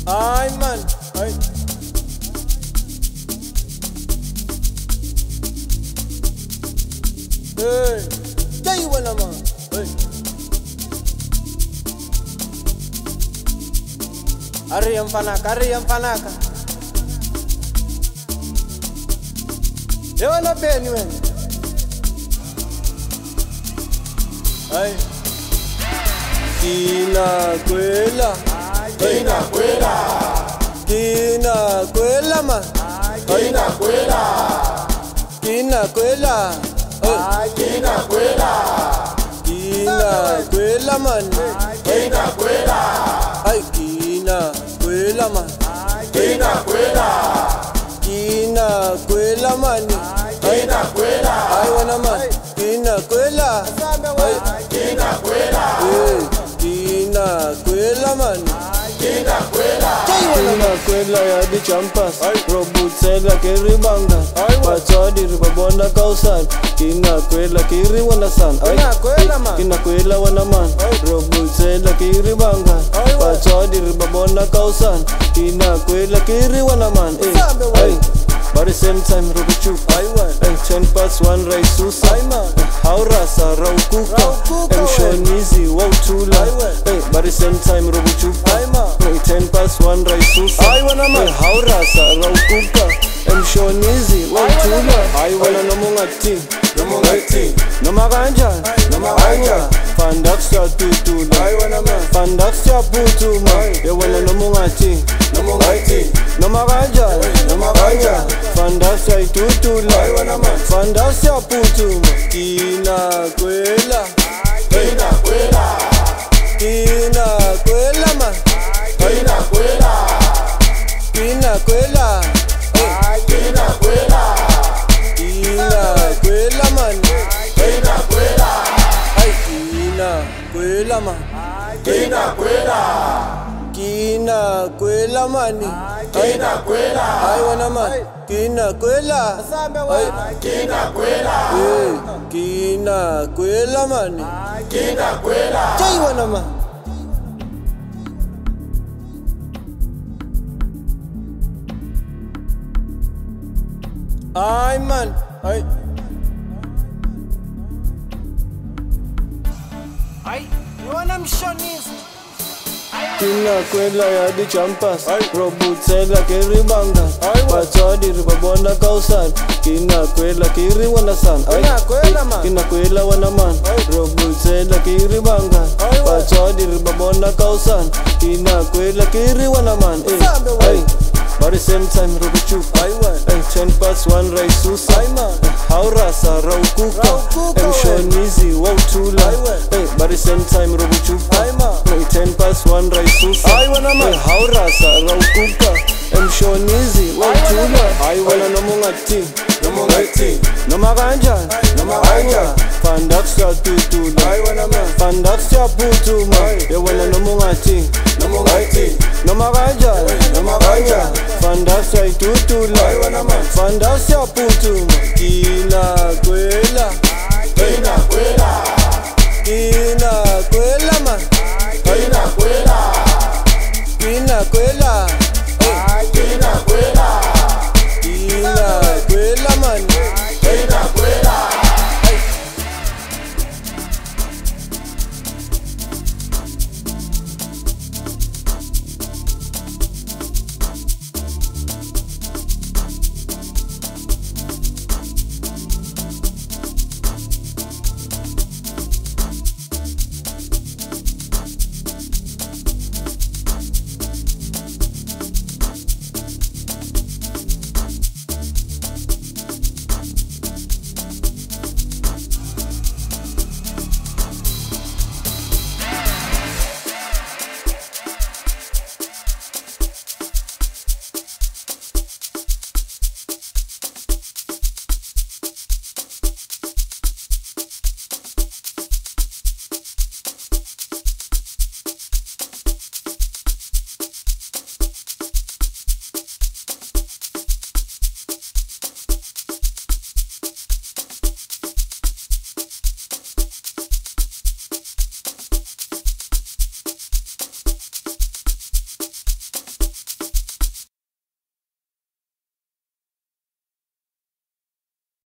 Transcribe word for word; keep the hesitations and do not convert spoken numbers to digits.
Ay man, ay. Hey, jai wana man. Hey. Ari yang fanaka, ari yang fanaka. Ewana beni wen. Ay. Kina kwela. Kina kwela, Kina kwela man. kina kwela, Kina kwela. Ay. kina kwela, Kina kwela man. kina kwela, Ay, kina kwela man. kina kwela, Kina kwela man. kina kwela, Ay wana man. Kina kwela. Ay. kina kwela, Hey, kina kwela man. kina kwela, Kina kwela ya di champas. Robutsela keribanga. Batswadi ribabona kausan. Kina kwela kiri wana san. Kina kwela man. Kina kwela wana man. Robutsela kiribanga. Batswadi ribabona kausan. Kina kwela kiri wana man. Hey, but the same time robuchu. Hey, ten past one raisusa. Haura sa raukuka. Em shonizi wautula. Hey, but the same time robuchu. Hey, ten past one raisusa. Hey, haura sa raukuka. Em shonizi wautula. Ay wana nomungati. nomongati, Noma kanjani? noma kanjani? Fandaksya tutula. Ay wana man, Fandaksya putuma. Ye wana nomungati. nomongati, Noma kanjani? noma kanjani? Fandaksya itutula. Ay wana man, Fandaksya putuma. Kina kwela. kina kwela, Kina kwela man. kina kwela, Kina kwela. kina kwela, Kina kwela man. kina kwela, Ay, kina kwela man. kina kwela, Kina kwela man. kina kwela, Ay wana man. Kina kwela. Ay, kina kwela, eh, kina kwela man. kina kwela, Jai wana man. Ay man. Ay. Ay, you wanna mshonizi? Kina kwela ya di champas. Robutsela keribanga. Batswadi ribabona kausan. Kina kwela kiri wana san. Kina kwela man. Kina kwela wana man. Robutsela kiribanga. Batswadi ribabona kausan. Kina kwela kiri wana man. Ay, but the same time robuchu. Ay, ten past one raisusa. Haura sa raukuka. Em shonizi wautula. Ay, but the same time robuchu. Ay, ten past one raisusa. Ay, haura sa raukuka. Em shonizi wautula. Ay, wana nomungati. nomongati, Noma kanjani? noma kanjani? Fandaksya tutula. Ay wana man, Fandaksya putuma. Ye wana nomungati. nomongati, Noma kanjani? noma kanjani? Fandaksya itutula. Ay wana man, Fandaksya putuma. Kina kwela. kina kwela, Kina